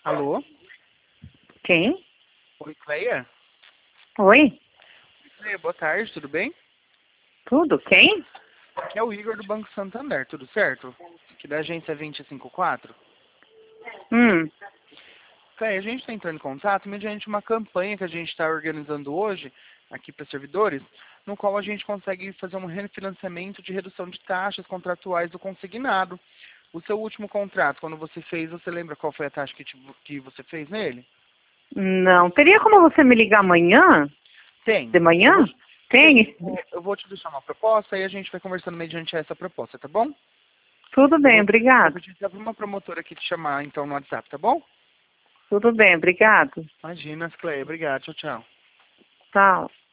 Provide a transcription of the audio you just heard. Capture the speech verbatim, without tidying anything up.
Alô? Quem? Oi, Cleia? Oi? Cleia, boa tarde, tudo bem? Tudo? Quem? Aqui é o Igor do Banco Santander, tudo certo? Aqui da agência vinte e cinco quatro. Hum. Cleia, a gente está entrando em contato mediante uma campanha que a gente está organizando hoje, aqui para servidores, no qual a gente consegue fazer um refinanciamento de redução de taxas contratuais do consignado. O seu último contrato, quando você fez, você lembra qual foi a taxa que, te- que você fez nele? Não. Teria como você me ligar amanhã? Tem. De Eu vou, manhã? te- tem. Tem. Eu vou eu vou te deixar uma proposta e a gente vai conversando mediante essa proposta, tá bom? Tudo Eu bem, vou, vou obrigado. pedir até para uma promotora aqui te chamar, então, no WhatsApp, tá bom? Tudo bem, obrigado. Imagina, Cleia. Obrigado. Tchau, tchau. Tchau.